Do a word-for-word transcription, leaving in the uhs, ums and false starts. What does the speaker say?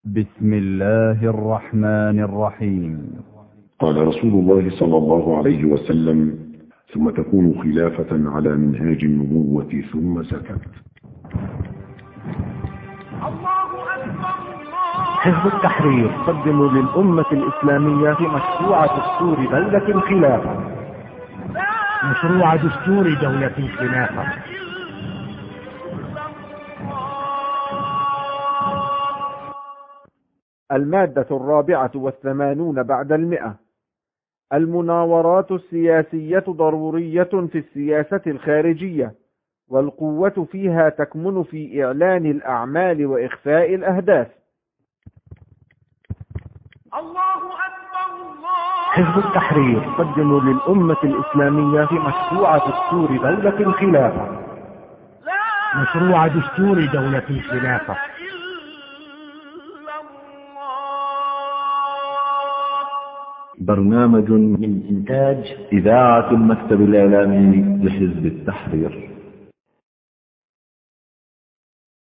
بسم الله الرحمن الرحيم. قال رسول الله صلى الله عليه وسلم: ثم تكون خلافة على منهاج النبوة. ثم سكت. حزب التحرير قدم للأمة الإسلامية مشروع دستور دولة الخلافة. مشروع دستور دولة الخلافة المادة الرابعة والثمانون بعد المئة. المناورات السياسية ضرورية في السياسة الخارجية، والقوة فيها تكمن في إعلان الأعمال وإخفاء الأهداف. حزب التحرير قدم للأمة الإسلامية مشروع دستور دولة الخلافة. مشروع دستور دولة الخلافة برنامج من إنتاج إذاعة المكتب الإعلامي لحزب التحرير.